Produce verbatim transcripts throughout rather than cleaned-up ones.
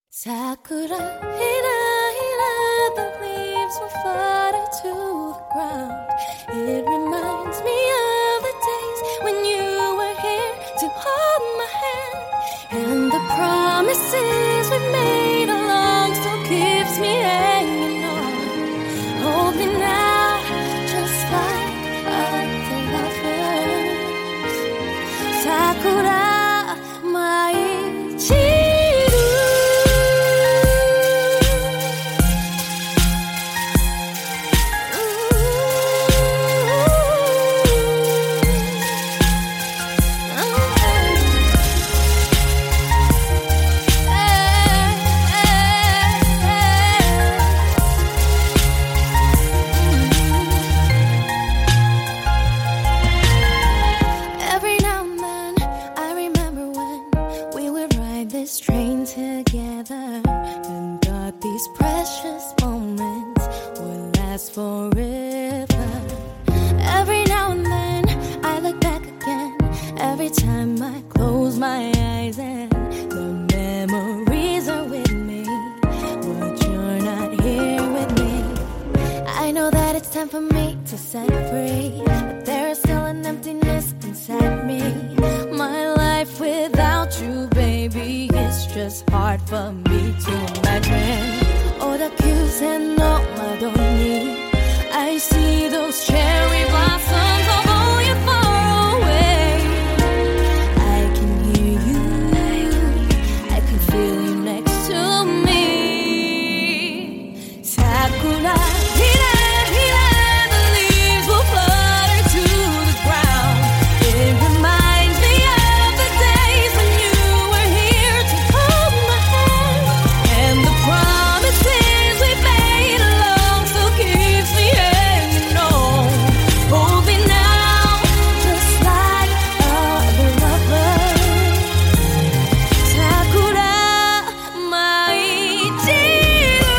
Sakura, hina, hina, the leaves will flutter to the ground. It reminds me of the days when you were here to hold my hand. And the promises we've made along still keeps me hanging on. Hold me now, just like other lovers. Sakura, my Ichigo. This train together and thought these precious moments would last forever. Every now and then I look back again, every time I close my eyes, and the memories are with me, but you're not here with me. I know that it's time for me to set free, but there is still an emptiness inside me. My life without you, baby, it's just hard for me to imagine. All the cues and all I don't need. I see those cherry blossoms, although you're far away. I can hear you, I can feel you next to me. Sakura, hina, hina, the leaves will flutter to the ground. It reminds me of the days when you were here to hold my hand. And the promises we made along still keeps me hanging on. Hold me now, just like other lovers. Sakura, my Ichigo.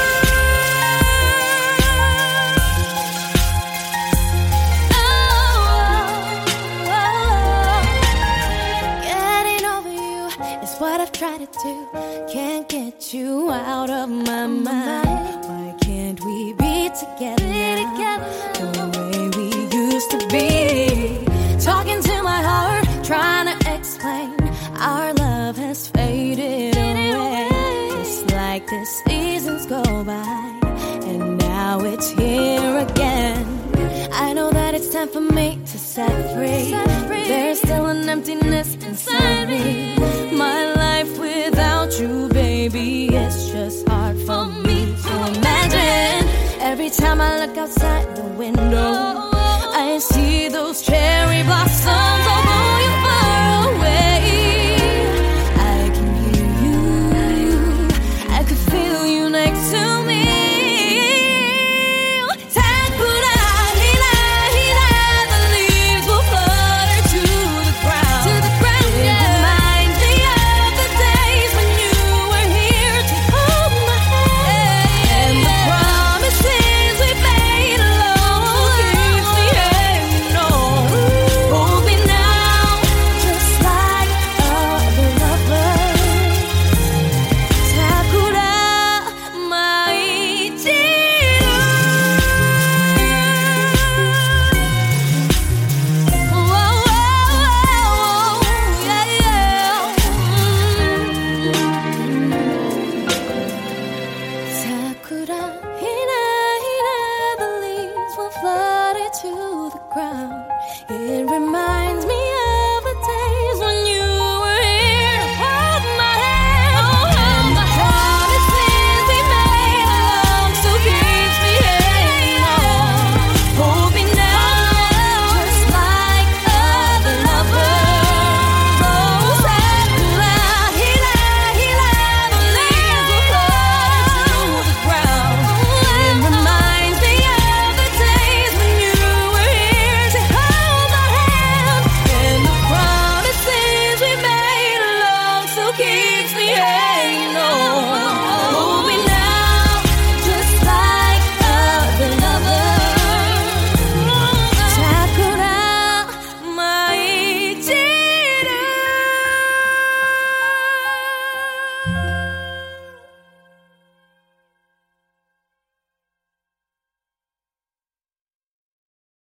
Getting over you is what I've tried to do. Can't get you out of my mind. Why can't we be together now, the way we used to be? Talking to my heart, trying to explain our love has faded away. It's like the seasons go by, and now it's here again. I know that it's time for me to set free. There's still an emptiness inside me. My life without you, baby, it's just hard for me to imagine. Every time I look outside the window,